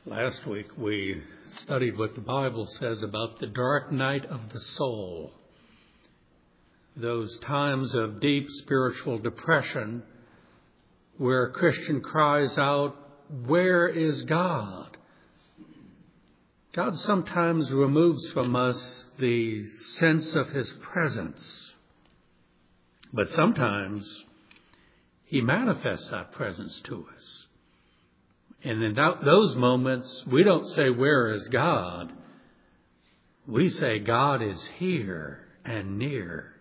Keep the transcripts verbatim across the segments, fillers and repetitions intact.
Last week we studied what the Bible says about the dark night of the soul. Those times of deep spiritual depression where a Christian cries out, "Where is God?" God sometimes removes from us the sense of His presence, but sometimes He manifests that presence to us. And in those moments, we don't say, "Where is God?" We say, "God is here and near."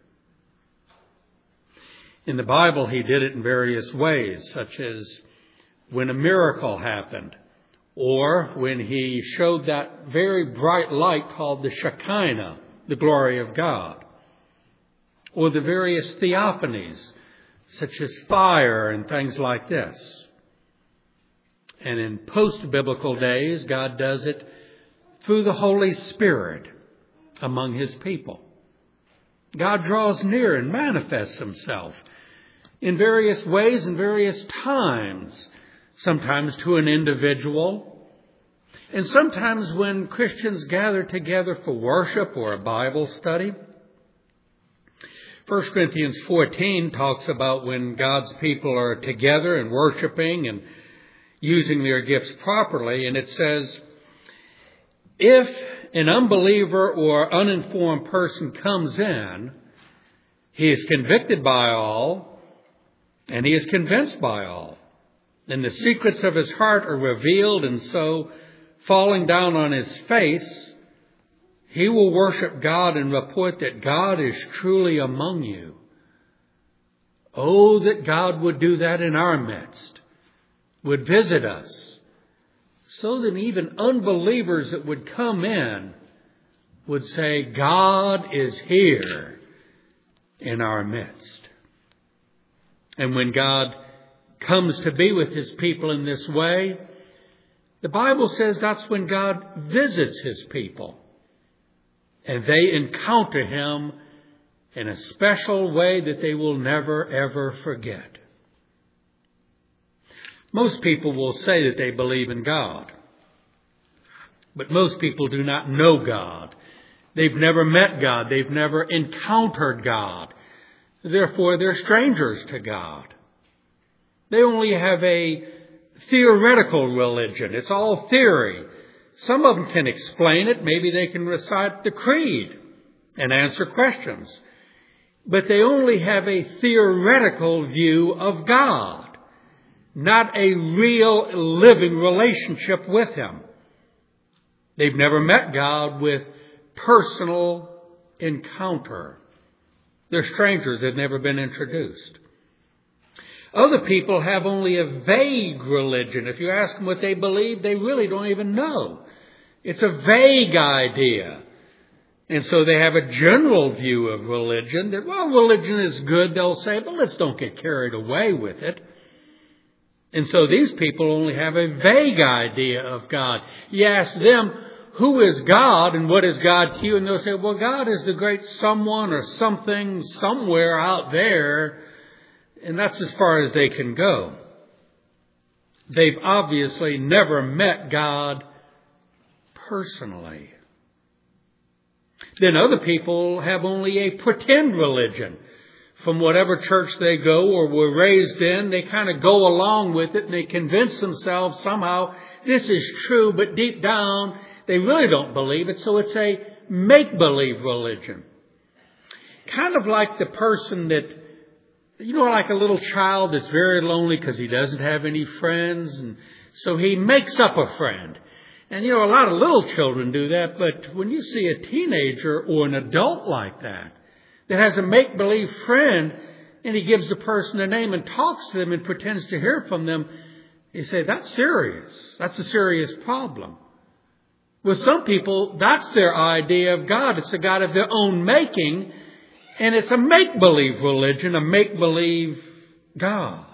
In the Bible, He did it in various ways, such as when a miracle happened, or when He showed that very bright light called the Shekinah, the glory of God, or the various theophanies, such as fire and things like this. And in post-biblical days, God does it through the Holy Spirit among His people. God draws near and manifests Himself in various ways and various times, sometimes to an individual, and sometimes when Christians gather together for worship or a Bible study. First Corinthians fourteen talks about when God's people are together and worshiping and using their gifts properly, and it says, if an unbeliever or uninformed person comes in, he is convicted by all, and he is convinced by all. And the secrets of his heart are revealed, and so, falling down on his face, he will worship God and report that God is truly among you. Oh, that God would do that in our midst, would visit us, so that even unbelievers that would come in would say, God is here in our midst. And when God comes to be with His people in this way, the Bible says that's when God visits His people, and they encounter Him in a special way that they will never, ever forget. Most people will say that they believe in God, but most people do not know God. They've never met God. They've never encountered God. Therefore, they're strangers to God. They only have a theoretical religion. It's all theory. Some of them can explain it. Maybe they can recite the creed and answer questions. But they only have a theoretical view of God, not a real living relationship with Him. They've never met God with personal encounter. They're strangers. They've never been introduced. Other people have only a vague religion. If you ask them what they believe, they really don't even know. It's a vague idea. And so they have a general view of religion that, well, religion is good, they'll say, but let's don't get carried away with it. And so these people only have a vague idea of God. You ask them, who is God and what is God to you? And they'll say, well, God is the great someone or something somewhere out there. And that's as far as they can go. They've obviously never met God personally. Then other people have only a pretend religion. From whatever church they go or were raised in, they kind of go along with it and they convince themselves somehow this is true, but deep down they really don't believe it. So it's a make-believe religion. Kind of like the person that, you know, like a little child that's very lonely because he doesn't have any friends, and so he makes up a friend. And, you know, a lot of little children do that, but when you see a teenager or an adult like that, that has a make-believe friend, and he gives the person a name and talks to them and pretends to hear from them, you say, that's serious. That's a serious problem. With some people, that's their idea of God. It's a God of their own making, and it's a make-believe religion, a make-believe God.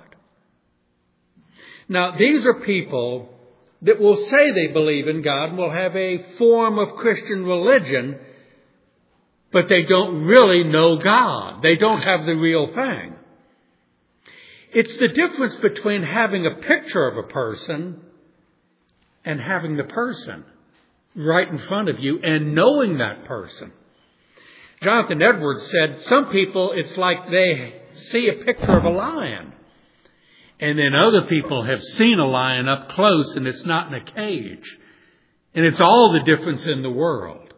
Now, these are people that will say they believe in God and will have a form of Christian religion, but they don't really know God. They don't have the real thing. It's the difference between having a picture of a person and having the person right in front of you and knowing that person. Jonathan Edwards said, some people, it's like they see a picture of a lion. And then other people have seen a lion up close and it's not in a cage. And it's all the difference in the world.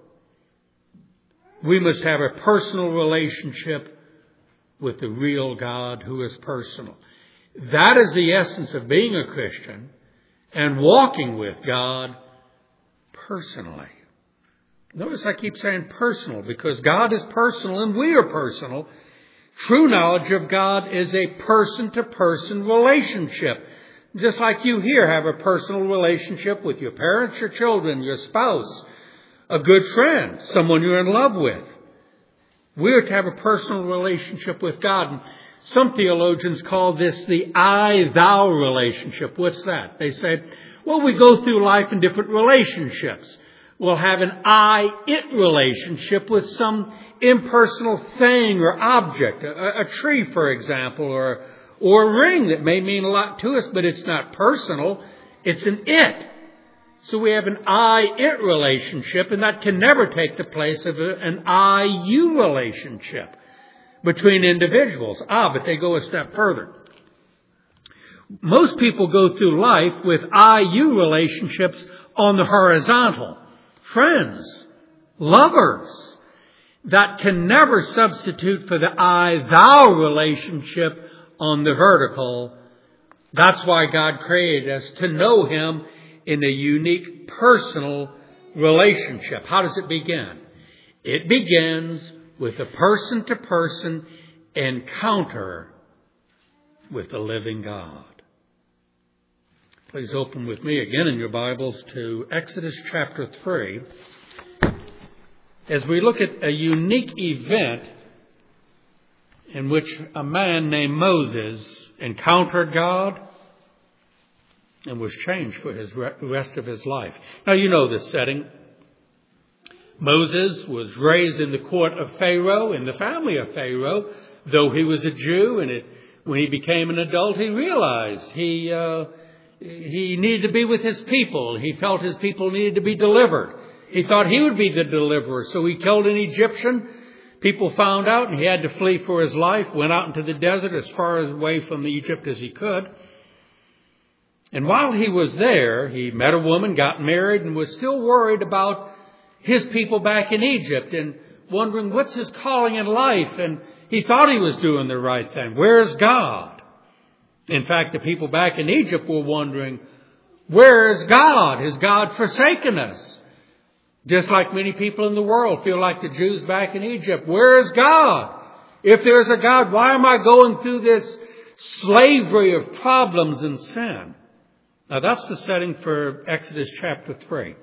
We must have a personal relationship with the real God who is personal. That is the essence of being a Christian and walking with God personally. Notice I keep saying personal because God is personal and we are personal. True knowledge of God is a person-to-person relationship. Just like you here have a personal relationship with your parents, your children, your spouse, a good friend, someone you're in love with. We are to have a personal relationship with God. And some theologians call this the I-thou relationship. What's that? They say, well, we go through life in different relationships. We'll have an I-it relationship with some impersonal thing or object, a, a tree, for example, or, or a ring that may mean a lot to us, but it's not personal. It's an it. So we have an I-it relationship, and that can never take the place of a, an I-you relationship between individuals. Ah, but they go a step further. Most people go through life with I-you relationships on the horizontal. Friends, lovers, that can never substitute for the I-thou relationship on the vertical. That's why God created us, to know Him in a unique personal relationship. How does it begin? It begins with a person-to-person encounter with the living God. Please open with me again in your Bibles to Exodus chapter three. As we look at a unique event in which a man named Moses encountered God and was changed for his rest of his life. Now you know this setting. Moses was raised in the court of Pharaoh, in the family of Pharaoh, though he was a Jew, and it, when he became an adult, he realized he uh, he needed to be with his people. He felt his people needed to be delivered. He thought he would be the deliverer, so he killed an Egyptian. People found out, and he had to flee for his life, went out into the desert as far away from Egypt as he could. And while he was there, he met a woman, got married, and was still worried about his people back in Egypt and wondering what's his calling in life. And he thought he was doing the right thing. Where's God? In fact, the people back in Egypt were wondering, where is God? Has God forsaken us? Just like many people in the world feel like the Jews back in Egypt. Where is God? If there's a God, why am I going through this slavery of problems and sin? Now that's the setting for Exodus chapter three.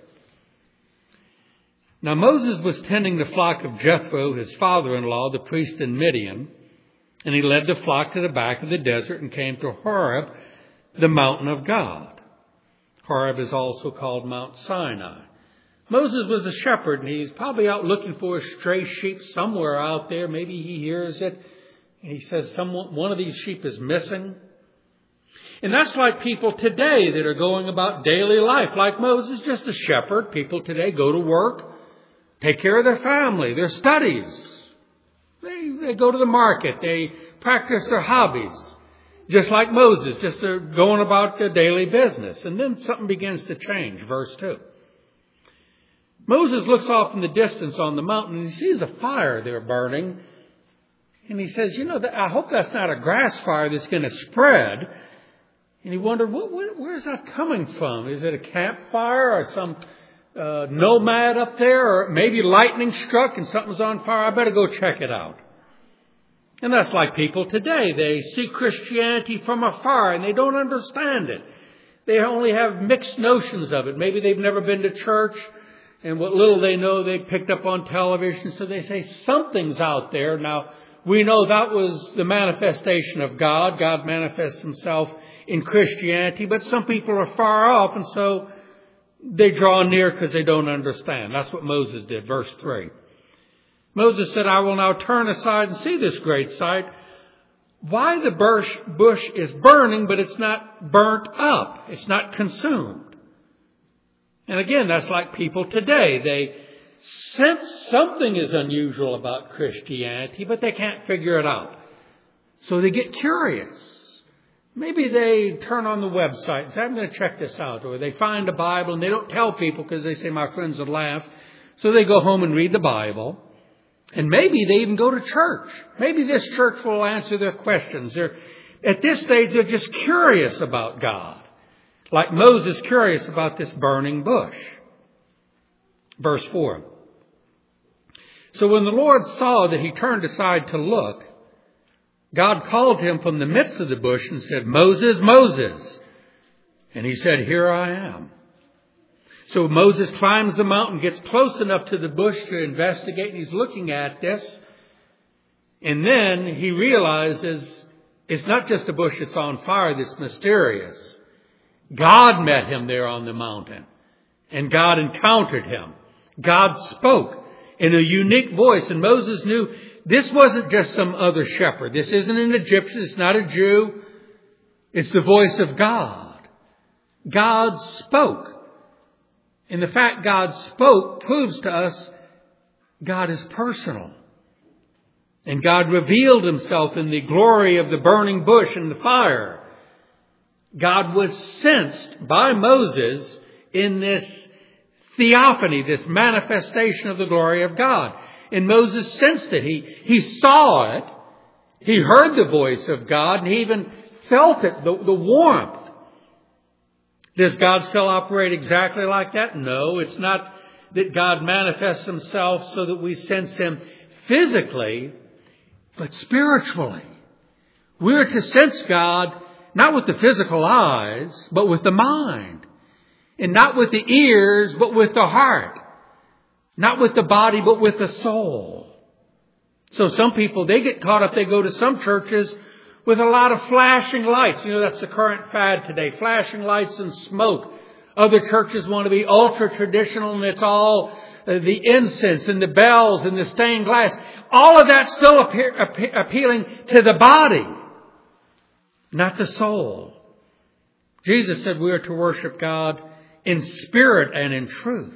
Now Moses was tending the flock of Jethro, his father-in-law, the priest in Midian, and he led the flock to the back of the desert and came to Horeb, the mountain of God. Horeb is also called Mount Sinai. Moses was a shepherd, and he's probably out looking for a stray sheep somewhere out there. Maybe he hears it, and he says, "Someone, one of these sheep is missing." And that's like people today that are going about daily life. Like Moses, just a shepherd. People today go to work, take care of their family, their studies. They, they go to the market. They practice their hobbies. Just like Moses, just they're going about their daily business. And then something begins to change. Verse two. Moses looks off in the distance on the mountain and he sees a fire there burning. And he says, you know, I hope that's not a grass fire that's going to spread. And he wondered, what, where, where is that coming from? Is it a campfire or some uh, nomad up there? Or maybe lightning struck and something's on fire? I better go check it out. And that's like people today. They see Christianity from afar and they don't understand it. They only have mixed notions of it. Maybe they've never been to church. And what little they know, they picked up on television. So they say something's out there. Now, we know that was the manifestation of God. God manifests himself in Christianity. But some people are far off. And so they draw near because they don't understand. That's what Moses did. Verse three. Moses said, I will now turn aside and see this great sight. Why the bush, bush is burning, but it's not burnt up. It's not consumed. And again, that's like people today. They sense something is unusual about Christianity, but they can't figure it out. So they get curious. Maybe they turn on the website and say, I'm going to check this out. Or they find a Bible and they don't tell people because they say my friends would laugh. So they go home and read the Bible. And maybe they even go to church. Maybe this church will answer their questions. They're, at this stage, they're just curious about God. Like Moses curious about this burning bush. Verse four. So when the Lord saw that he turned aside to look, God called him from the midst of the bush and said, Moses, Moses. And he said, here I am. So Moses climbs the mountain, gets close enough to the bush to investigate, and he's looking at this. And then he realizes it's not just a bush that's on fire that's mysterious. God met him there on the mountain, and God encountered him. God spoke in a unique voice, and Moses knew this wasn't just some other shepherd. This isn't an Egyptian. It's not a Jew. It's the voice of God. God spoke. And the fact God spoke proves to us God is personal. And God revealed himself in the glory of the burning bush and the fire. God was sensed by Moses in this theophany, this manifestation of the glory of God. And Moses sensed it. He, he saw it. He heard the voice of God, and he even felt it, the, the warmth. Does God still operate exactly like that? No, it's not that God manifests himself so that we sense him physically, but spiritually. We're to sense God not with the physical eyes, but with the mind. And not with the ears, but with the heart. Not with the body, but with the soul. So some people, they get caught up, they go to some churches with a lot of flashing lights. You know, that's the current fad today. Flashing lights and smoke. Other churches want to be ultra traditional, and it's all uh, the incense and the bells and the stained glass. All of that still appear, appe- appealing to the body, not the soul. Jesus said we are to worship God in spirit and in truth.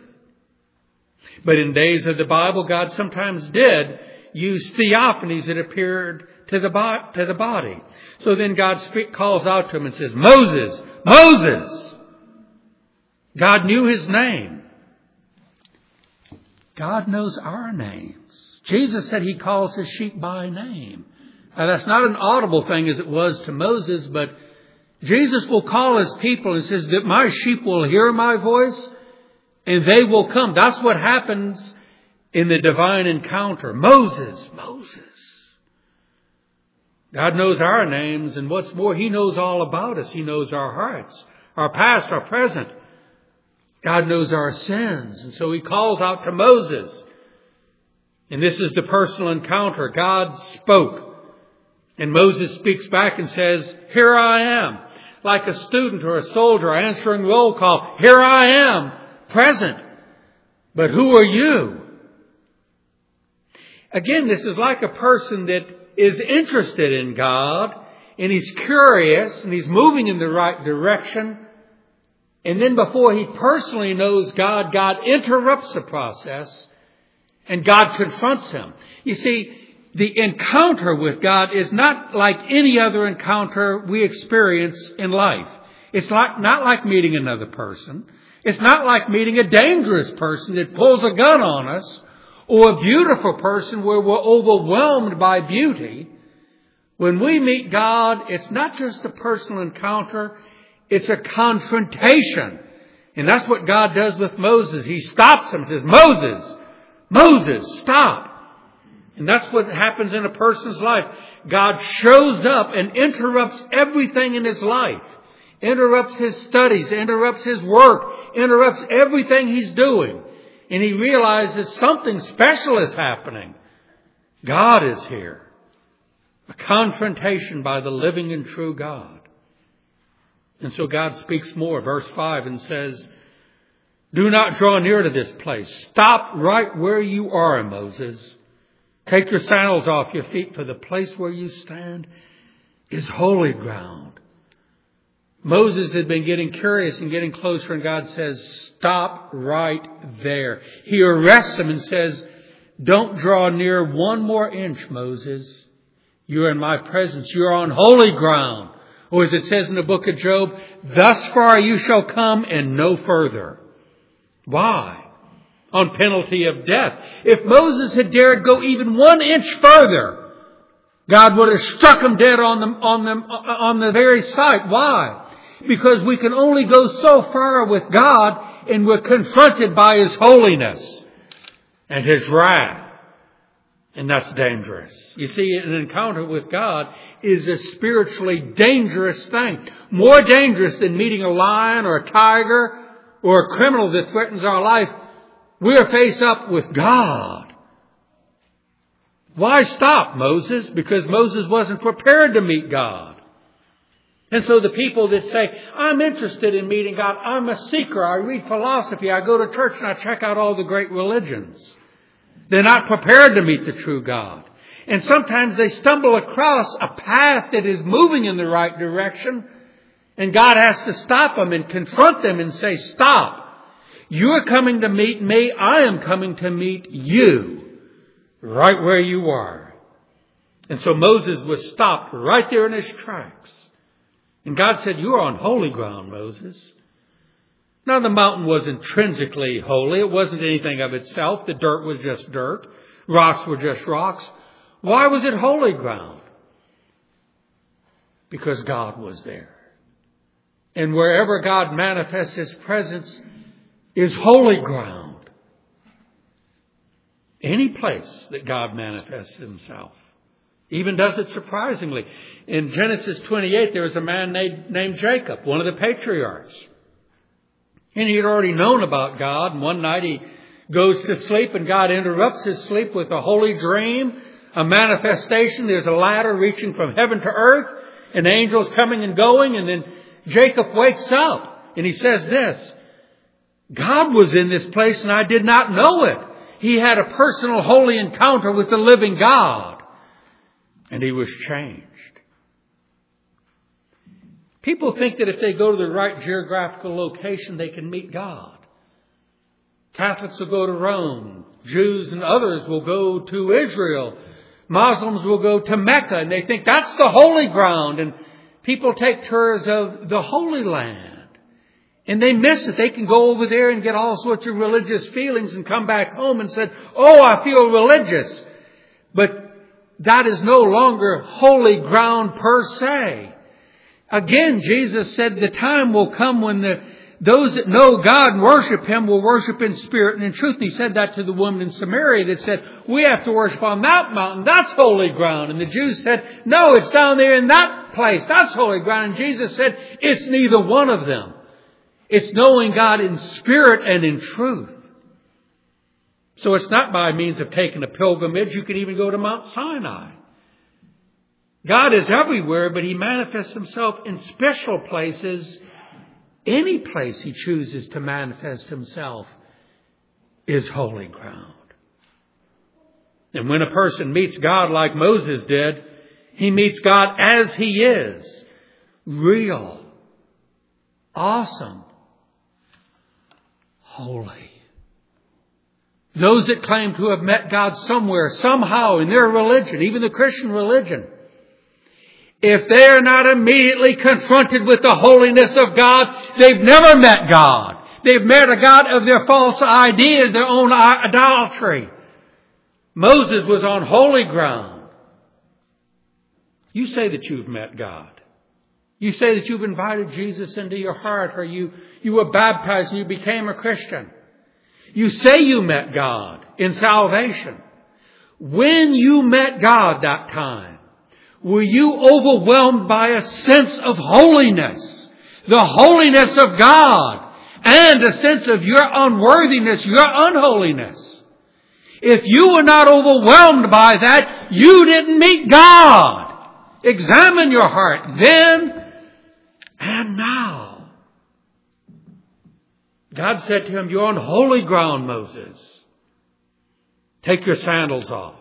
But in days of the Bible, God sometimes did use theophanies that appeared to the, bo- to the body. So then God speak, calls out to him and says, Moses, Moses. God knew his name. God knows our names. Jesus said he calls his sheep by name. Now that's not an audible thing as it was to Moses, but Jesus will call his people and says that my sheep will hear my voice and they will come. That's what happens in the divine encounter. Moses, Moses. God knows our names, and what's more, he knows all about us. He knows our hearts, our past, our present. God knows our sins. And so he calls out to Moses. And this is the personal encounter. God spoke. And Moses speaks back and says, here I am. Like a student or a soldier answering roll call. Here I am, present. But who are you? Again, this is like a person that is interested in God, and he's curious, and he's moving in the right direction. And then before he personally knows God, God interrupts the process, and God confronts him. You see, the encounter with God is not like any other encounter we experience in life. It's like, not like meeting another person. It's not like meeting a dangerous person that pulls a gun on us, or a beautiful person where we're overwhelmed by beauty. When we meet God, it's not just a personal encounter, it's a confrontation. And that's what God does with Moses. He stops him and says, Moses, Moses, stop. And that's what happens in a person's life. God shows up and interrupts everything in his life. Interrupts his studies, interrupts his work, interrupts everything he's doing. And he realizes something special is happening. God is here. A confrontation by the living and true God. And so God speaks more. Verse five and says, do not draw near to this place. Stop right where you are, Moses. Take your sandals off your feet, for the place where you stand is holy ground. Moses had been getting curious and getting closer, and God says, stop right there. He arrests him and says, don't draw near one more inch, Moses. You're in my presence. You're on holy ground. Or as it says in the book of Job, thus far you shall come and no further. Why? On penalty of death. If Moses had dared go even one inch further, God would have struck him dead on the, on the, on the very sight. Why? Because we can only go so far with God, and we're confronted by His holiness and His wrath. And that's dangerous. You see, an encounter with God is a spiritually dangerous thing. More dangerous than meeting a lion or a tiger or a criminal that threatens our life. We are face up with God. Why stop, Moses? Because Moses wasn't prepared to meet God. And so the people that say, I'm interested in meeting God, I'm a seeker, I read philosophy, I go to church and I check out all the great religions. They're not prepared to meet the true God. And sometimes they stumble across a path that is moving in the right direction, and God has to stop them and confront them and say, stop. You're coming to meet me, I am coming to meet you, right where you are. And so Moses was stopped right there in his tracks. And God said, you're on holy ground, Moses. Now, the mountain was intrinsically holy. It wasn't anything of itself. The dirt was just dirt. Rocks were just rocks. Why was it holy ground? Because God was there. And wherever God manifests His presence is holy ground. Any place that God manifests Himself. Even does it surprisingly. In Genesis twenty-eight, there was a man named, named Jacob, one of the patriarchs. And he had already known about God. And one night he goes to sleep, and God interrupts his sleep with a holy dream, a manifestation. There's a ladder reaching from heaven to earth, and angels coming and going. And then Jacob wakes up, and he says this, God was in this place, and I did not know it. He had a personal holy encounter with the living God, and he was changed. People think that if they go to the right geographical location, they can meet God. Catholics will go to Rome. Jews and others will go to Israel. Muslims will go to Mecca, and they think that's the holy ground. And people take tours of the Holy Land, and they miss it. They can go over there and get all sorts of religious feelings and come back home and say, oh, I feel religious. But that is no longer holy ground per se. Again, Jesus said the time will come when the, those that know God and worship Him will worship in spirit and in truth. And He said that to the woman in Samaria that said, we have to worship on that mountain. That's holy ground. And the Jews said, no, it's down there in that place. That's holy ground. And Jesus said, it's neither one of them. It's knowing God in spirit and in truth. So it's not by means of taking a pilgrimage. You can even go to Mount Sinai. God is everywhere, but He manifests Himself in special places. Any place He chooses to manifest Himself is holy ground. And when a person meets God like Moses did, he meets God as He is. Real. Awesome. Holy. Those that claim to have met God somewhere, somehow in their religion, even the Christian religion, if they are not immediately confronted with the holiness of God, they've never met God. They've met a God of their false ideas, their own idolatry. Moses was on holy ground. You say that you've met God. You say that you've invited Jesus into your heart, or you, you were baptized and you became a Christian. You say you met God in salvation. When you met God that time, were you overwhelmed by a sense of holiness? The holiness of God and a sense of your unworthiness, your unholiness. If you were not overwhelmed by that, you didn't meet God. Examine your heart then and now. God said to him, you're on holy ground, Moses. Take your sandals off.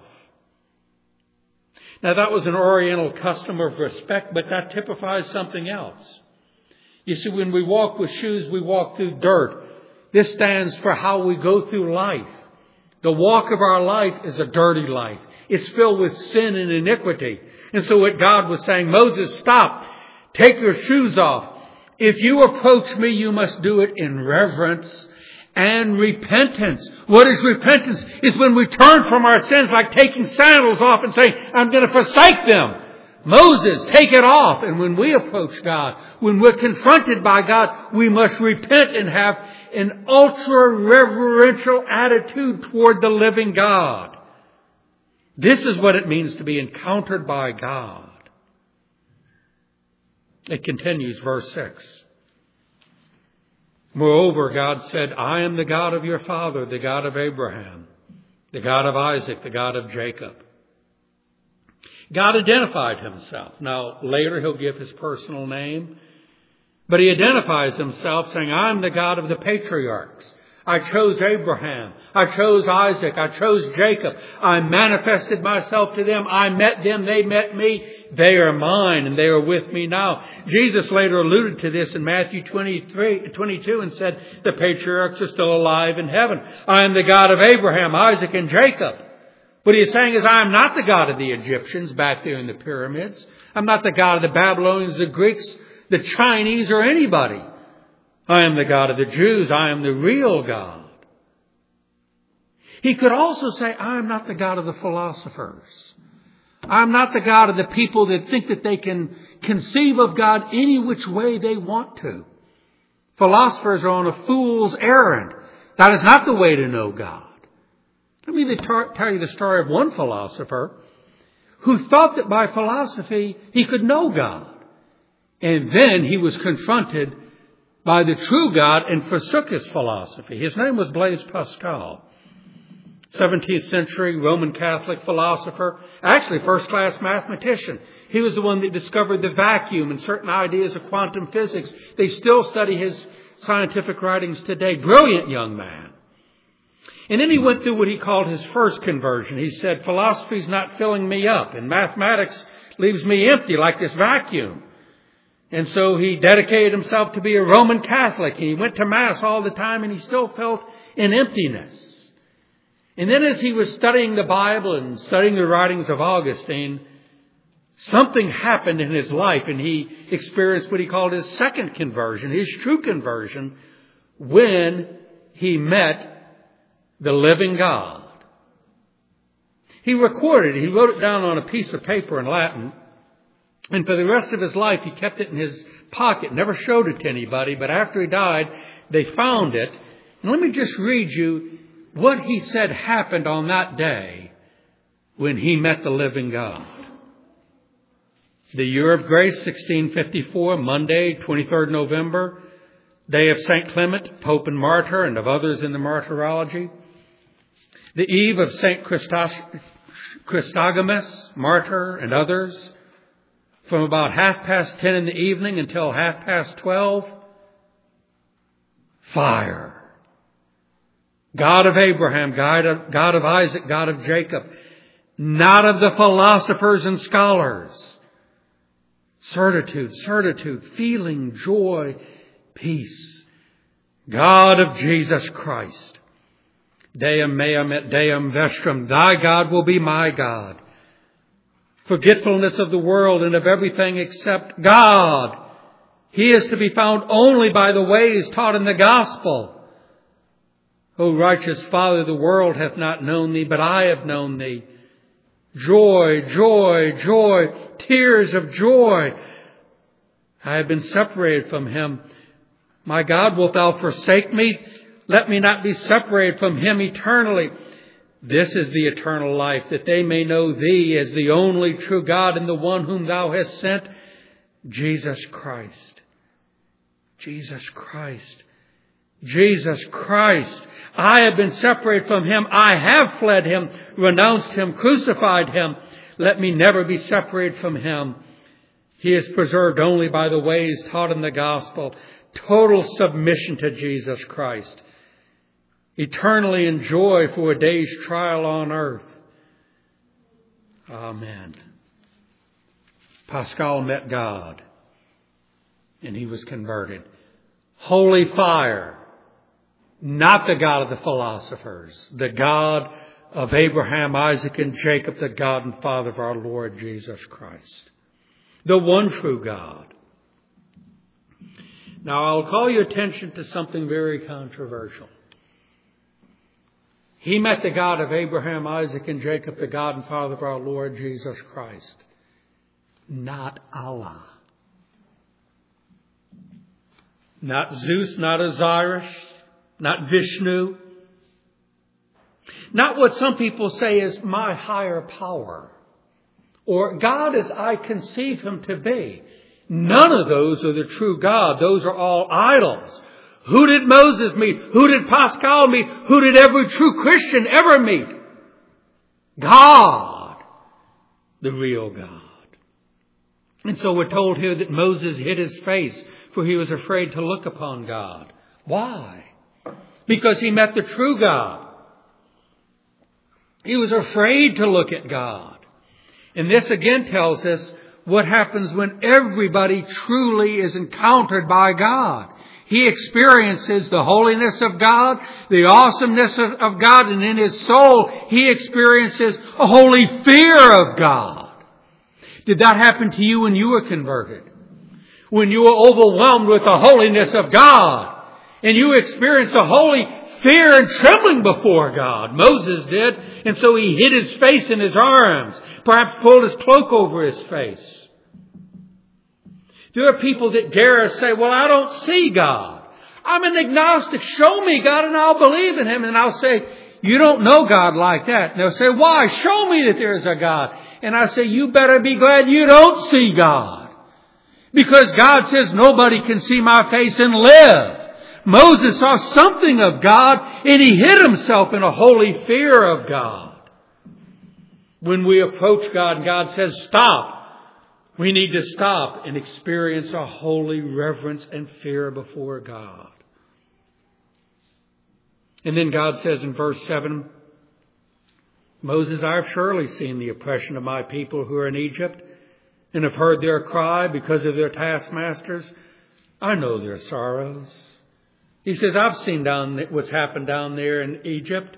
Now that was an Oriental custom of respect, but that typifies something else. You see, when we walk with shoes, we walk through dirt. This stands for how we go through life. The walk of our life is a dirty life. It's filled with sin and iniquity. And so what God was saying, Moses, stop. Take your shoes off. If you approach me, you must do it in reverence and repentance. What is repentance? It's when we turn from our sins, like taking sandals off and saying, I'm going to forsake them. Moses, take it off. And when we approach God, when we're confronted by God, we must repent and have an ultra-reverential attitude toward the living God. This is what it means to be encountered by God. It continues, verse six. Moreover, God said, I am the God of your father, the God of Abraham, the God of Isaac, the God of Jacob. God identified himself. Now, later he'll give his personal name. But he identifies himself saying, I'm the God of the patriarchs. I chose Abraham. I chose Isaac. I chose Jacob. I manifested myself to them. I met them. They met me. They are mine and they are with me now. Jesus later alluded to this in Matthew twenty-three, twenty-two and said, the patriarchs are still alive in heaven. I am the God of Abraham, Isaac, and Jacob. What he is saying is, I am not the God of the Egyptians back there in the pyramids. I'm not the God of the Babylonians, the Greeks, the Chinese, or anybody. I am the God of the Jews. I am the real God. He could also say, I am not the God of the philosophers. I'm not the God of the people that think that they can conceive of God any which way they want to. Philosophers are on a fool's errand. That is not the way to know God. Let me tell you the story of one philosopher who thought that by philosophy he could know God. And then he was confronted by the true God and forsook his philosophy. His name was Blaise Pascal. seventeenth century Roman Catholic philosopher, actually first-class mathematician. He was the one that discovered the vacuum and certain ideas of quantum physics. They still study his scientific writings today. Brilliant young man. And then he went through what he called his first conversion. He said, philosophy's not filling me up, and mathematics leaves me empty like this vacuum. And so he dedicated himself to be a Roman Catholic, and he went to Mass all the time, and he still felt an emptiness. And then as he was studying the Bible and studying the writings of Augustine, something happened in his life, and he experienced what he called his second conversion, his true conversion, when he met the living God. He recorded it. He wrote it down on a piece of paper in Latin. And for the rest of his life, he kept it in his pocket, never showed it to anybody. But after he died, they found it. And let me just read you what he said happened on that day when he met the living God. The year of grace, sixteen fifty-four, Monday, twenty-third of November, day of Saint Clement, Pope and Martyr, and of others in the martyrology. The eve of Saint Christos- Christogamous, Martyr, and others. From about half past ten in the evening until half past twelve, fire. God of Abraham, God of, God of Isaac, God of Jacob, not of the philosophers and scholars. Certitude, certitude, feeling, joy, peace. God of Jesus Christ. Deum meum et Deum vestrum. Thy God will be my God. Forgetfulness of the world and of everything except God. He is to be found only by the ways taught in the gospel. O righteous Father, the world hath not known thee, but I have known thee. Joy, joy, joy, tears of joy. I have been separated from him. My God, wilt thou forsake me? Let me not be separated from him eternally. This is the eternal life, that they may know thee as the only true God and the one whom thou hast sent, Jesus Christ. Jesus Christ. Jesus Christ. I have been separated from him. I have fled him, renounced him, crucified him. Let me never be separated from him. He is preserved only by the ways taught in the gospel. Total submission to Jesus Christ. Eternally enjoy for a day's trial on earth. Amen. Pascal met God. and he was converted. Holy fire. Not the God of the philosophers. The God of Abraham, Isaac, and Jacob, the God and Father of our Lord Jesus Christ. The one true God. Now I'll call your attention to something very controversial. He met the God of Abraham, Isaac, and Jacob, the God and Father of our Lord Jesus Christ. Not Allah. Not Zeus, not Osiris, not Vishnu. Not what some people say is my higher power. Or God as I conceive him to be. None of those are the true God. Those are all idols. Who did Moses meet? Who did Pascal meet? Who did every true Christian ever meet? God. The real God. And so we're told here that Moses hid his face, for he was afraid to look upon God. Why? Because he met the true God. He was afraid to look at God. And this again tells us what happens when everybody truly is encountered by God. He experiences the holiness of God, the awesomeness of, of God, and in his soul he experiences a holy fear of God. Did that happen to you when you were converted? When you were overwhelmed with the holiness of God and you experienced a holy fear and trembling before God? Moses did, and so he hid his face in his arms, perhaps pulled his cloak over his face. There are people that dare say, well, I don't see God. I'm an agnostic. Show me God and I'll believe in him. And I'll say, you don't know God like that. And they'll say, why? Show me that there is a God. And I say, you better be glad you don't see God. Because God says nobody can see my face and live. Moses saw something of God and he hid himself in a holy fear of God. When we approach God and God says, stop, we need to stop and experience a holy reverence and fear before God. And then God says in verse seven, Moses, I have surely seen the oppression of my people who are in Egypt and have heard their cry because of their taskmasters. I know their sorrows. He says, I've seen down what's happened down there in Egypt.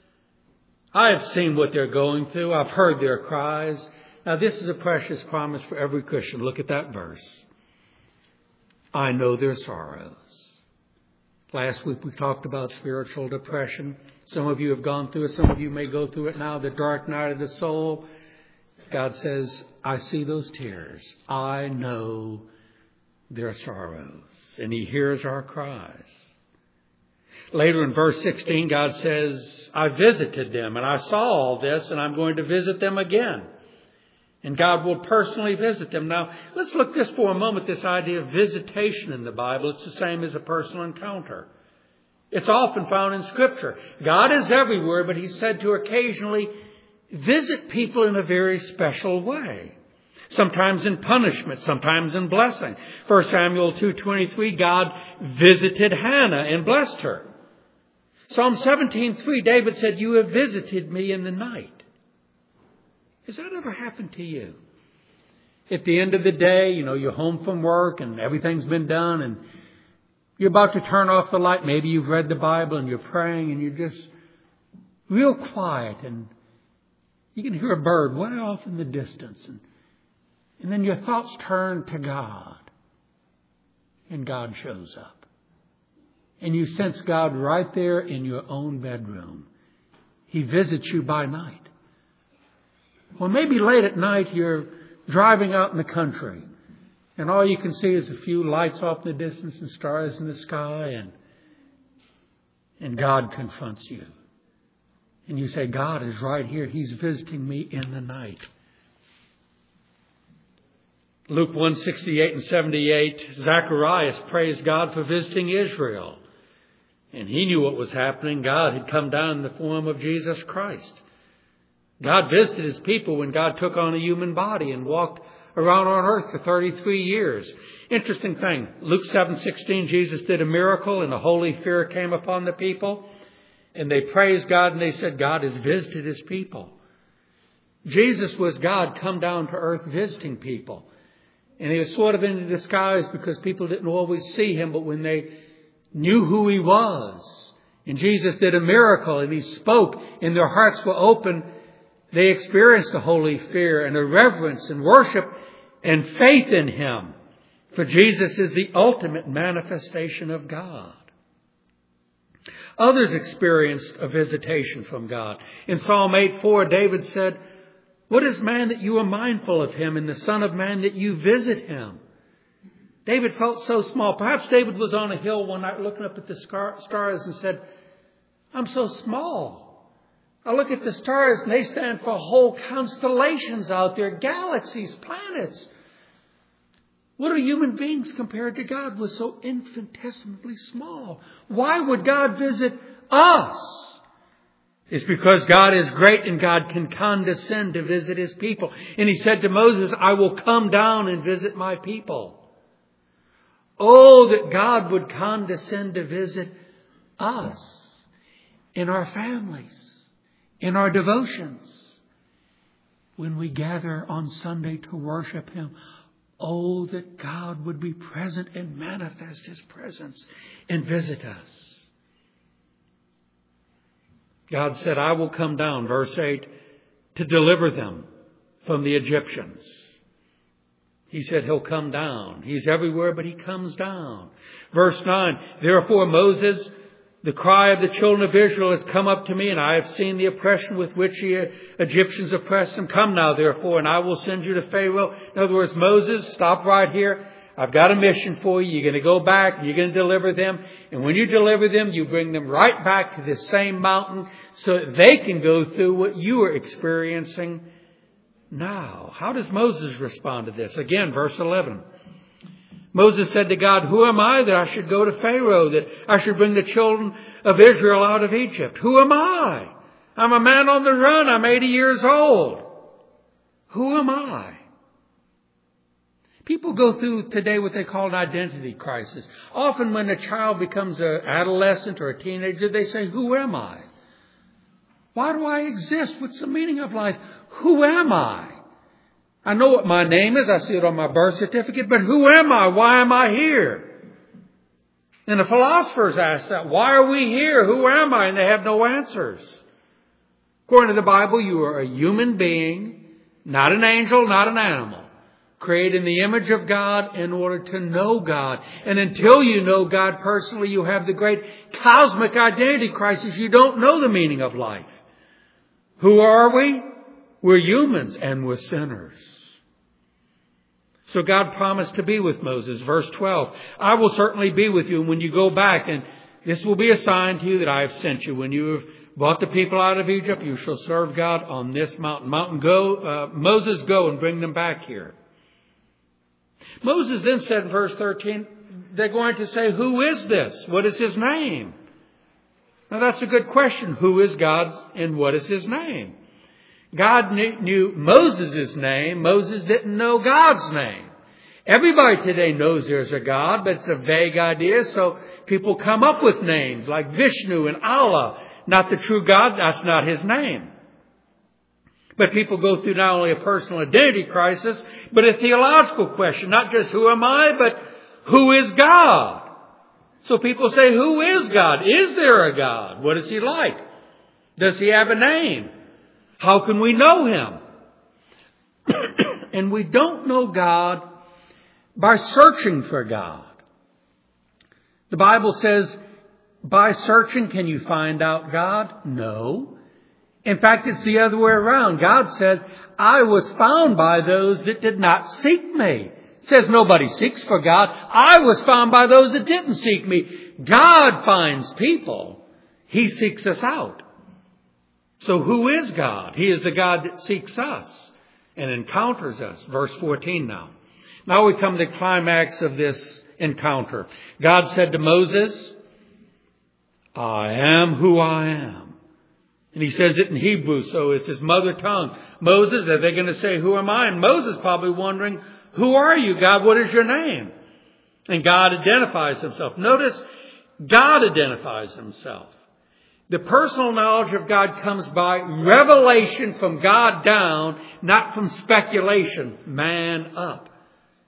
I have seen what they're going through. I've heard their cries. Now, this is a precious promise for every Christian. Look at that verse. I know their sorrows. Last week we talked about spiritual depression. Some of you have gone through it. Some of you may go through it now. The dark night of the soul. God says, I see those tears. I know their sorrows. And he hears our cries. Later in verse sixteen, God says, I visited them and I saw all this and I'm going to visit them again. And God will personally visit them. Now, let's look just for a moment at this idea of visitation in the Bible. It's the same as a personal encounter. It's often found in Scripture. God is everywhere, but he's said to occasionally visit people in a very special way. Sometimes in punishment, sometimes in blessing. First Samuel two twenty-three, God visited Hannah and blessed her. Psalm seventeen three, David said, you have visited me in the night. Has that ever happened to you? At the end of the day, you know, you're home from work and everything's been done and you're about to turn off the light. Maybe you've read the Bible and you're praying and you're just real quiet and you can hear a bird way off in the distance. And, and then your thoughts turn to God and God shows up. And you sense God right there in your own bedroom. He visits you by night. Well, maybe late at night you're driving out in the country and all you can see is a few lights off in the distance and stars in the sky and, and God confronts you. And you say, God is right here. He's visiting me in the night. Luke one sixty-eight and seventy-eight, Zacharias praised God for visiting Israel. And he knew what was happening. God had come down in the form of Jesus Christ. God visited his people when God took on a human body and walked around on earth for thirty-three years. Interesting thing. Luke seven sixteen, Jesus did a miracle and a holy fear came upon the people. And they praised God and they said, God has visited his people. Jesus was God come down to earth visiting people. And he was sort of in disguise because people didn't always see him, but when they knew who he was, and Jesus did a miracle and he spoke and their hearts were open, they experienced a holy fear and a reverence and worship and faith in him. For Jesus is the ultimate manifestation of God. Others experienced a visitation from God. In Psalm eight four, David said, "What is man that you are mindful of him, and the Son of Man that you visit him?" David felt so small. Perhaps David was on a hill one night looking up at the stars and said, "I'm so small. I look at the stars and they stand for whole constellations out there, galaxies, planets. What are human beings compared to God? We're so infinitesimally small. Why would God visit us?" It's because God is great and God can condescend to visit his people. And he said to Moses, "I will come down and visit my people." Oh, that God would condescend to visit us in our families, in our devotions, when we gather on Sunday to worship him. Oh, that God would be present and manifest his presence and visit us. God said, "I will come down," verse eight, "to deliver them from the Egyptians." He said he'll come down. He's everywhere, but he comes down. Verse nine, "Therefore Moses, the cry of the children of Israel has come up to me, and I have seen the oppression with which the Egyptians oppressed them. Come now, therefore, and I will send you to Pharaoh." In other words, Moses, stop right here. I've got a mission for you. You're going to go back and you're going to deliver them. And when you deliver them, you bring them right back to this same mountain so that they can go through what you are experiencing now. How does Moses respond to this? Again, verse eleven. Moses said to God, "Who am I that I should go to Pharaoh, that I should bring the children of Israel out of Egypt? Who am I? I'm a man on the run. I'm eighty years old. Who am I?" People go through today what they call an identity crisis. Often when a child becomes an adolescent or a teenager, they say, "Who am I? Why do I exist? What's the meaning of life? Who am I? I know what my name is. I see it on my birth certificate. But who am I? Why am I here?" And the philosophers ask that. Why are we here? Who am I? And they have no answers. According to the Bible, you are a human being, not an angel, not an animal, created in the image of God in order to know God. And until you know God personally, you have the great cosmic identity crisis. You don't know the meaning of life. Who are we? We're humans and we're sinners. So God promised to be with Moses. Verse twelve, "I will certainly be with you when you go back, and this will be a sign to you that I have sent you. When you have brought the people out of Egypt, you shall serve God on this mountain. Mountain, go, uh, Moses, go and bring them back here." Moses then said in verse thirteen, they're going to say, "Who is this? What is his name?" Now that's a good question. Who is God and what is his name? God knew, knew Moses' name. Moses didn't know God's name. Everybody today knows there's a God, but it's a vague idea. So people come up with names like Vishnu and Allah. Not the true God. That's not his name. But people go through not only a personal identity crisis, but a theological question. Not just who am I, but who is God? So people say, who is God? Is there a God? What is he like? Does he have a name? How can we know him? And we don't know God by searching for God. The Bible says, by searching, can you find out God? No. In fact, it's the other way around. God said, I was found by those that did not seek me. It says nobody seeks for God. I was found by those that didn't seek me. God finds people. He seeks us out. So who is God? He is the God that seeks us and encounters us. Verse fourteen now. Now we come to the climax of this encounter. God said to Moses, I am who I am. And he says it in Hebrew, so it's his mother tongue. Moses, are they going to say, who am I? And Moses probably wondering, who are you, God? What is your name? And God identifies himself. Notice, God identifies himself. The personal knowledge of God comes by revelation from God down, not from speculation, man up.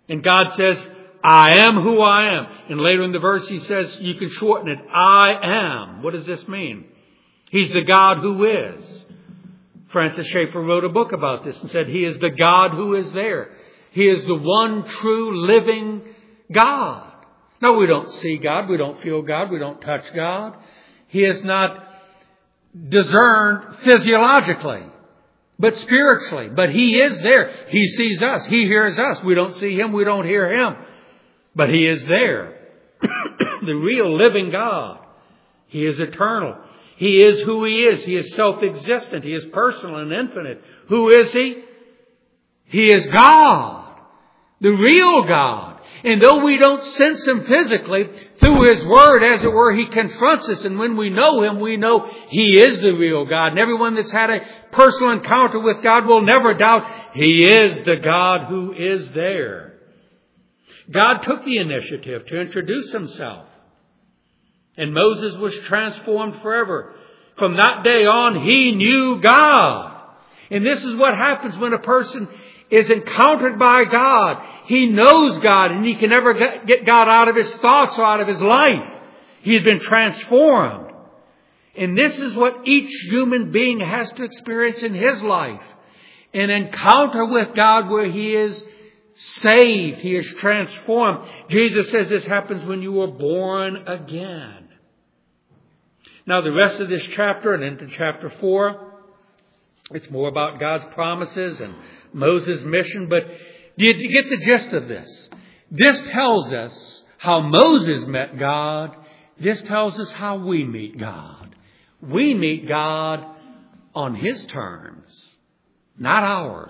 And God says, I am who I am. And later in the verse he says, you can shorten it, I am. What does this mean? He's the God who is. Francis Schaeffer wrote a book about this and said, He is the God who is there. He is the one true living God. No, we don't see God. We don't feel God. We don't touch God. He is not discerned physiologically, but spiritually. But He is there. He sees us. He hears us. We don't see Him. We don't hear Him. But He is there. The real living God. He is eternal. He is who He is. He is self-existent. He is personal and infinite. Who is He? He is God. The real God. And though we don't sense Him physically, through His Word, as it were, He confronts us. And when we know Him, we know He is the real God. And everyone that's had a personal encounter with God will never doubt He is the God who is there. God took the initiative to introduce Himself. And Moses was transformed forever. From that day on, he knew God. And this is what happens when a person is encountered by God. He knows God, and he can never get God out of his thoughts or out of his life. He has been transformed. And this is what each human being has to experience in his life. An encounter with God where he is saved. He is transformed. Jesus says this happens when you are born again. Now the rest of this chapter and into chapter four, it's more about God's promises and Moses' mission. But do you get the gist of this? This tells us how Moses met God. This tells us how we meet God. We meet God on His terms, not ours.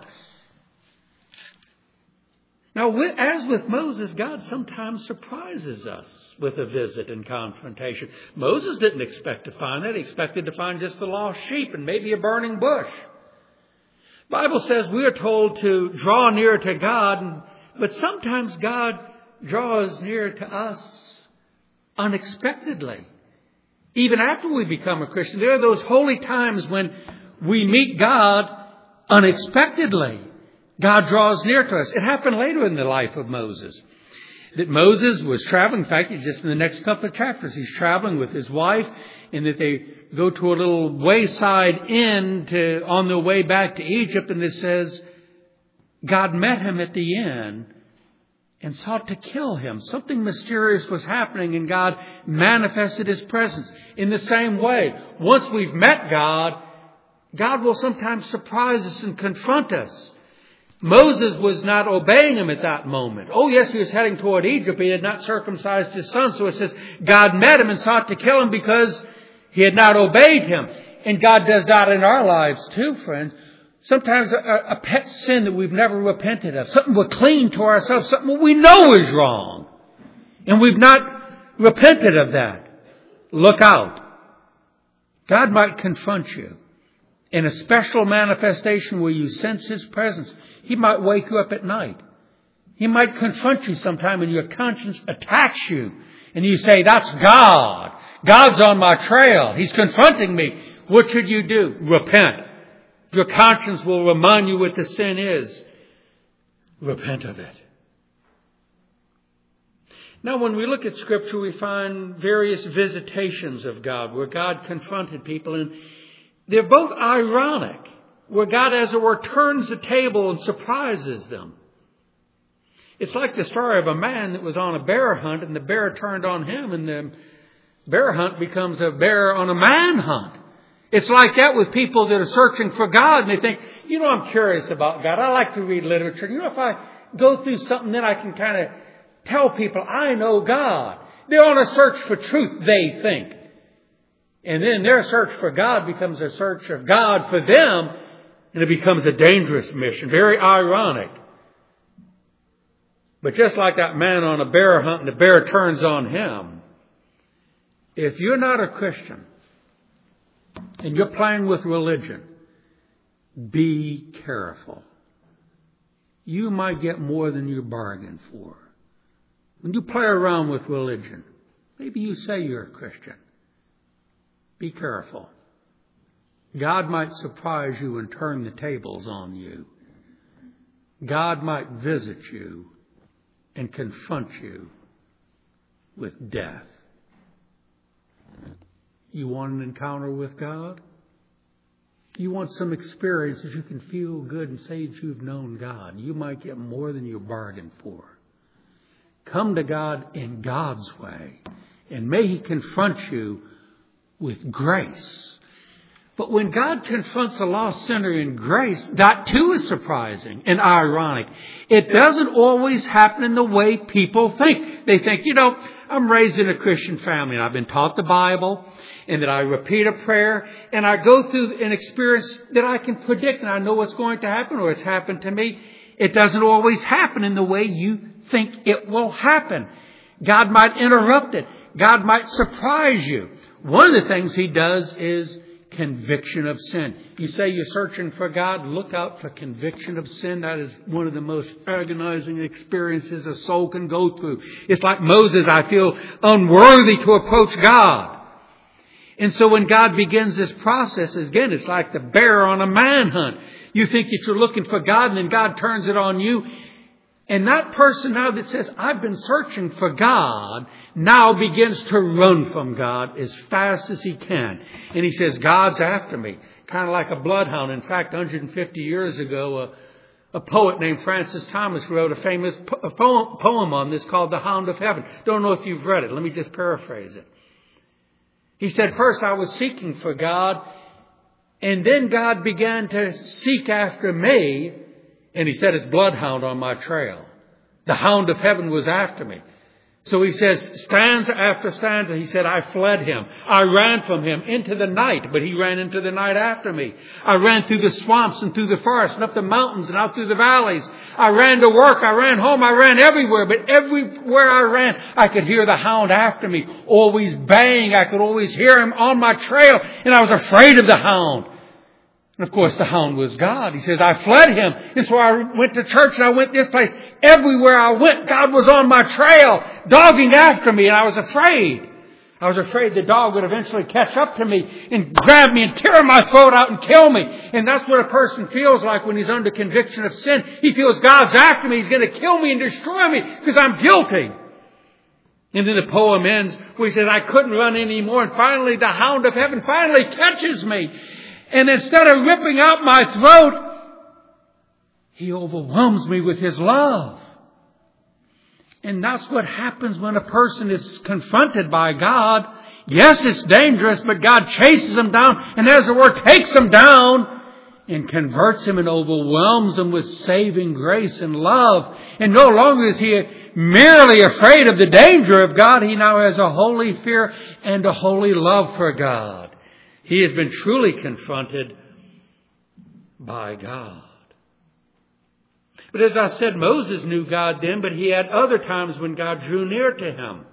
Now, as with Moses, God sometimes surprises us with a visit and confrontation. Moses didn't expect to find that. He expected to find just the lost sheep and maybe a burning bush. The Bible says we are told to draw near to God, but sometimes God draws near to us unexpectedly. Even after we become a Christian, there are those holy times when we meet God unexpectedly. God draws near to us. It happened later in the life of Moses. That Moses was traveling. In fact, just in the next couple of chapters, he's traveling with his wife, and that they go to a little wayside inn to, on their way back to Egypt. And it says, God met him at the inn and sought to kill him. Something mysterious was happening, and God manifested His presence. In the same way, once we've met God, God will sometimes surprise us and confront us. Moses was not obeying Him at that moment. Oh, yes, he was heading toward Egypt. He had not circumcised his son. So it says God met him and sought to kill him because he had not obeyed Him. And God does that in our lives too, friends. Sometimes a, a pet sin that we've never repented of. Something we're clean to ourselves. Something we know is wrong. And we've not repented of that. Look out. God might confront you in a special manifestation where you sense His presence. He might wake you up at night. He might confront you sometime and your conscience attacks you. And you say, that's God. God's on my trail. He's confronting me. What should you do? Repent. Your conscience will remind you what the sin is. Repent of it. Now, when we look at Scripture, we find various visitations of God where God confronted people, and they're both ironic, where God, as it were, turns the table and surprises them. It's like the story of a man that was on a bear hunt, and the bear turned on him, and the bear hunt becomes a bear on a man hunt. It's like that with people that are searching for God, and they think, you know, I'm curious about God. I like to read literature. You know, if I go through something, then I can kind of tell people I know God. They're on a search for truth, they think. And then their search for God becomes a search of God for them, and it becomes a dangerous mission. Very ironic. But just like that man on a bear hunt and the bear turns on him, if you're not a Christian and you're playing with religion, be careful. You might get more than you bargained for. When you play around with religion, maybe you say you're a Christian. Be careful. God might surprise you and turn the tables on you. God might visit you and confront you with death. You want an encounter with God? You want some experience that you can feel good and say that you've known God. You might get more than you bargained for. Come to God in God's way, and may He confront you with grace. But when God confronts a lost sinner in grace, that too is surprising and ironic. It doesn't always happen in the way people think. They think, you know, I'm raised in a Christian family and I've been taught the Bible and that I repeat a prayer and I go through an experience that I can predict and I know what's going to happen or it's happened to me. It doesn't always happen in the way you think it will happen. God might interrupt it. God might surprise you. One of the things He does is conviction of sin. You say you're searching for God, look out for conviction of sin. That is one of the most agonizing experiences a soul can go through. It's like Moses, I feel unworthy to approach God. And so when God begins this process, again, it's like the bear on a manhunt. You think that you're looking for God and then God turns it on you. And that person now that says, I've been searching for God, now begins to run from God as fast as he can. And he says, God's after me. Kind of like a bloodhound. In fact, one hundred fifty years ago, a, a poet named Francis Thomas wrote a famous po- a poem, poem on this called The Hound of Heaven. Don't know if you've read it. Let me just paraphrase it. He said, first I was seeking for God, and then God began to seek after me. And he set his bloodhound on my trail. The hound of heaven was after me. So he says, stanza after stanza, he said, I fled him. I ran from him into the night, but he ran into the night after me. I ran through the swamps and through the forest and up the mountains and out through the valleys. I ran to work. I ran home. I ran everywhere. But everywhere I ran, I could hear the hound after me, always baying. I could always hear him on my trail. And I was afraid of the hound. And of course, the hound was God. He says, I fled him. And so I went to church and I went this place. Everywhere I went, God was on my trail, dogging after me. And I was afraid. I was afraid the dog would eventually catch up to me and grab me and tear my throat out and kill me. And that's what a person feels like when he's under conviction of sin. He feels God's after me. He's going to kill me and destroy me because I'm guilty. And then the poem ends where he says, I couldn't run anymore. And finally, the hound of heaven finally catches me. And instead of ripping out my throat, he overwhelms me with his love. And that's what happens when a person is confronted by God. Yes, it's dangerous, but God chases him down, and as the word, takes him down and converts him and overwhelms him with saving grace and love. And no longer is he merely afraid of the danger of God. He now has a holy fear and a holy love for God. He has been truly confronted by God. But as I said, Moses knew God then, but he had other times when God drew near to him.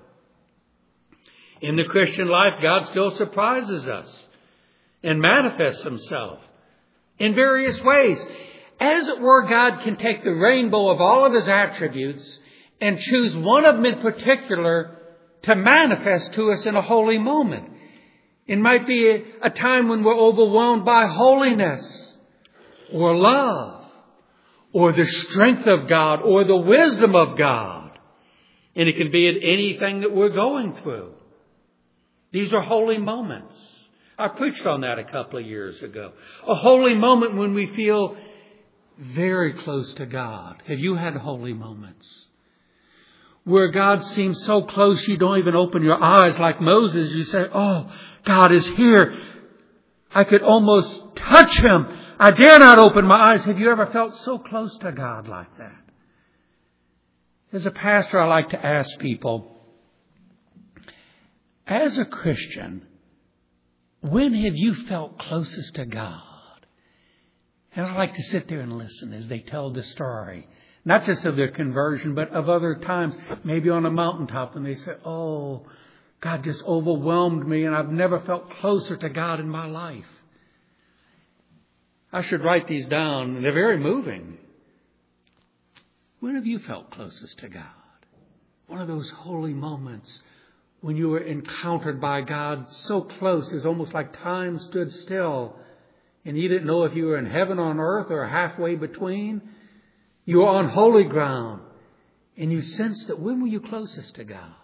In the Christian life, God still surprises us and manifests himself in various ways. As it were, God can take the rainbow of all of his attributes and choose one of them in particular to manifest to us in a holy moment. It might be a, a time when we're overwhelmed by holiness or love or the strength of God or the wisdom of God. And it can be at anything that we're going through. These are holy moments. I preached on that a couple of years ago. A holy moment when we feel very close to God. Have you had holy moments? Where God seems so close you don't even open your eyes like Moses. You say, oh, God is here. I could almost touch him. I dare not open my eyes. Have you ever felt so close to God like that? As a pastor, I like to ask people, as a Christian, when have you felt closest to God? And I like to sit there and listen as they tell the story. Not just of their conversion, but of other times, maybe on a mountaintop, and they say, oh, God just overwhelmed me, and I've never felt closer to God in my life. I should write these down, and they're very moving. When have you felt closest to God? One of those holy moments when you were encountered by God so close, it's almost like time stood still, and you didn't know if you were in heaven on earth or halfway between. You were on holy ground. And you sense that when were you closest to God?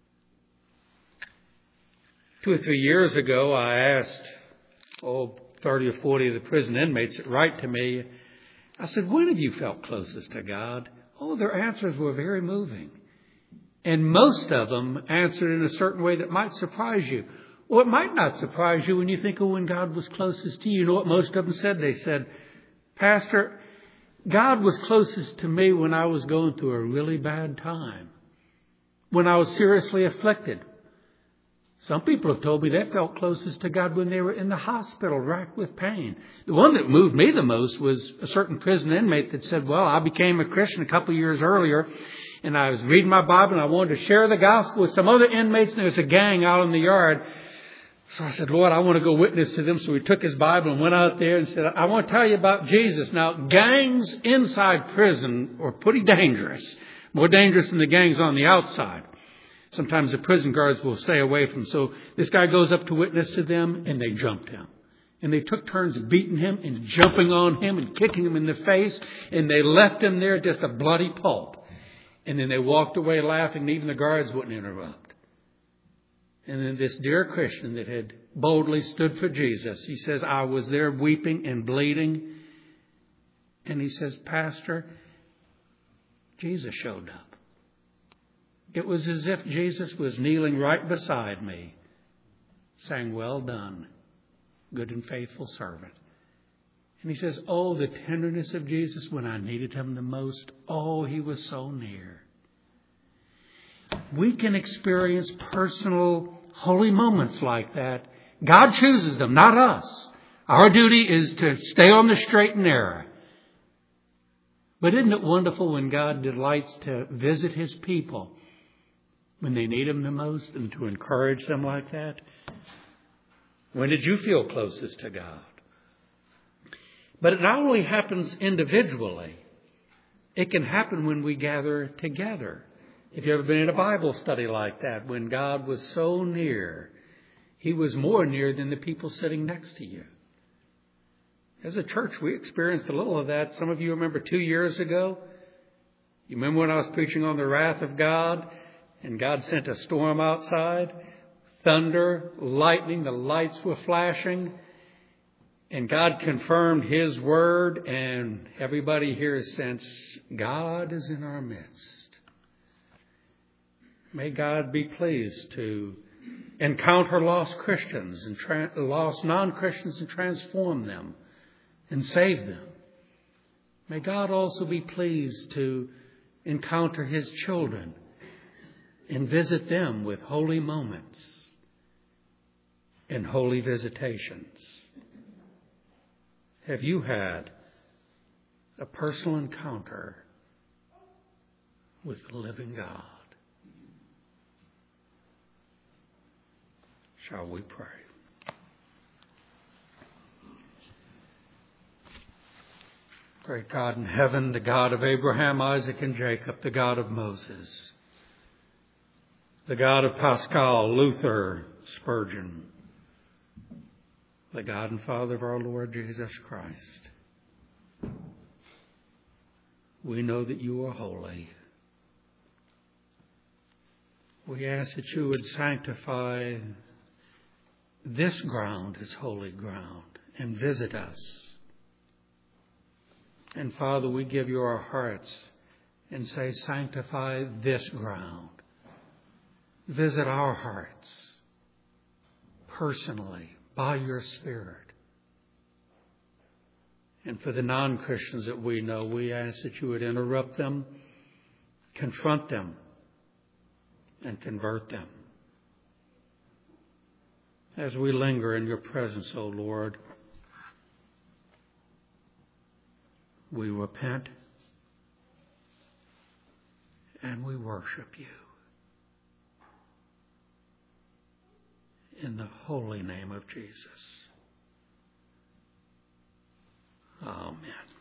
Two or three years ago, I asked, oh, thirty or forty of the prison inmates that write to me, I said, when have you felt closest to God? Oh, their answers were very moving. And most of them answered in a certain way that might surprise you. Or it might not surprise you when you think of when God was closest to you. You know what most of them said? They said, Pastor, God was closest to me when I was going through a really bad time. When I was seriously afflicted. Some people have told me they felt closest to God when they were in the hospital, racked with pain. The one that moved me the most was a certain prison inmate that said, well, I became a Christian a couple of years earlier, and I was reading my Bible, and I wanted to share the gospel with some other inmates, and there was a gang out in the yard. So I said, Lord, I want to go witness to them. So he took his Bible and went out there and said, I want to tell you about Jesus. Now, gangs inside prison are pretty dangerous, more dangerous than the gangs on the outside. Sometimes the prison guards will stay away from them. So this guy goes up to witness to them, and they jumped him. And they took turns beating him and jumping on him and kicking him in the face. And they left him there just a bloody pulp. And then they walked away laughing, and even the guards wouldn't interrupt. And then this dear Christian that had boldly stood for Jesus, he says, I was there weeping and bleeding. And he says, Pastor, Jesus showed up. It was as if Jesus was kneeling right beside me, saying, well done, good and faithful servant. And he says, oh, the tenderness of Jesus when I needed him the most. Oh, he was so near. We can experience personal holy moments like that. God chooses them, not us. Our duty is to stay on the straight and narrow. But isn't it wonderful when God delights to visit his people when they need him the most, and to encourage them like that? When did you feel closest to God? But it not only happens individually, it can happen when we gather together. If you've ever been in a Bible study like that, when God was so near, he was more near than the people sitting next to you. As a church, we experienced a little of that. Some of you remember two years ago. You remember when I was preaching on the wrath of God? And God sent a storm outside, thunder, lightning, the lights were flashing. And God confirmed his word, and everybody here sensed God is in our midst. May God be pleased to encounter lost Christians and tra- lost non-Christians and transform them and save them. May God also be pleased to encounter his children and visit them with holy moments and holy visitations. Have you had a personal encounter with the living God? Shall we pray? Great God in heaven, the God of Abraham, Isaac, and Jacob, the God of Moses, the God of Pascal, Luther, Spurgeon, the God and Father of our Lord Jesus Christ. We know that you are holy. We ask that you would sanctify this ground as holy ground and visit us. And Father, we give you our hearts and say, sanctify this ground. Visit our hearts personally by your Spirit. And for the non-Christians that we know, we ask that you would interrupt them, confront them, and convert them. As we linger in your presence, O Lord, we repent and we worship you. In the holy name of Jesus. Amen.